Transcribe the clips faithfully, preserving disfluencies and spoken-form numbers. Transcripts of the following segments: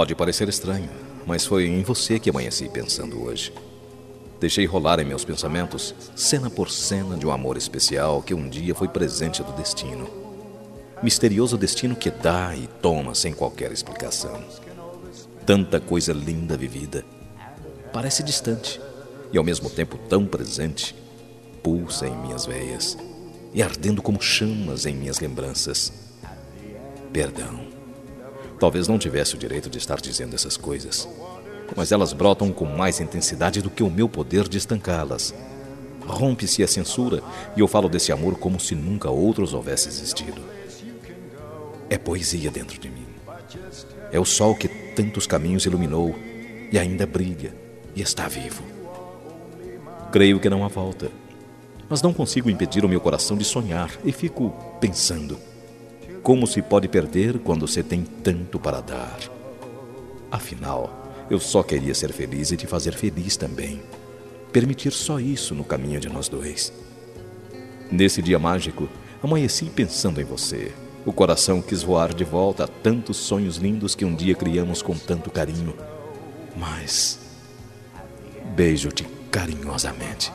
Pode parecer estranho, mas foi em você que amanheci pensando hoje. Deixei rolar em meus pensamentos, cena por cena de um amor especial que um dia foi presente do destino. Misterioso destino que dá e toma sem qualquer explicação. Tanta coisa linda vivida. Parece distante e ao mesmo tempo tão presente. Pulsa em minhas veias e ardendo como chamas em minhas lembranças. Perdão. Talvez não tivesse o direito de estar dizendo essas coisas, mas elas brotam com mais intensidade do que o meu poder de estancá-las. Rompe-se a censura e eu falo desse amor como se nunca outros houvesse existido. É poesia dentro de mim. É o sol que tantos caminhos iluminou e ainda brilha e está vivo. Creio que não há volta, mas não consigo impedir o meu coração de sonhar e fico pensando: como se pode perder quando se tem tanto para dar? Afinal, eu só queria ser feliz e te fazer feliz também. Permitir só isso no caminho de nós dois. Nesse dia mágico, amanheci pensando em você. O coração quis voar de volta a tantos sonhos lindos que um dia criamos com tanto carinho. Mas beijo-te carinhosamente.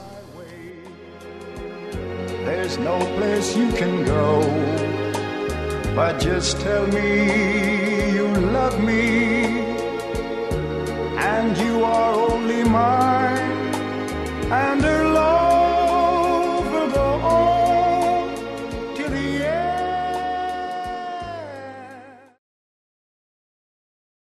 There's no place you can go, but just tell me you love me, and you are only mine.